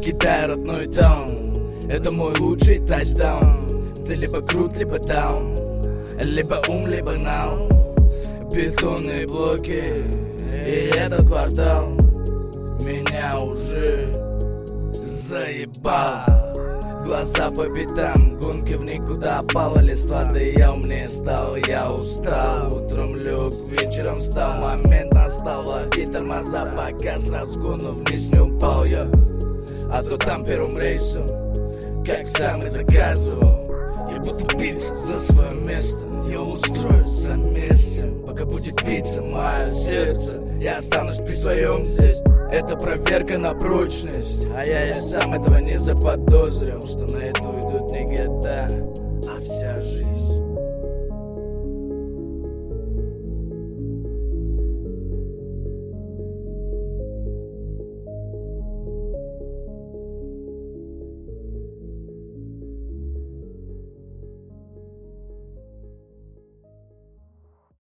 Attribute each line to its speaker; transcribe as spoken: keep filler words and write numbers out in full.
Speaker 1: покидая родной таун. Это мой лучший тачдаун. Ты либо крут, либо даун, либо ум, либо нау. Бетонные блоки и этот квартал меня уже заебал. Глаза по пятам, гонки в никуда, пала листва, да и я умнее стал, я устал. Утром лег, вечером встал, момент настал, лови тормоза, пока с разгона вниз не упал я. А то там первым рейсом, как сам и заказывал. Я буду биться за свое место, я устроюсь за месяц. Пока будет биться мое сердце, я останусь при своем здесь. Это проверка на прочность, а я и сам этого не заподозрил, что на это уйдут не года, а вся жизнь.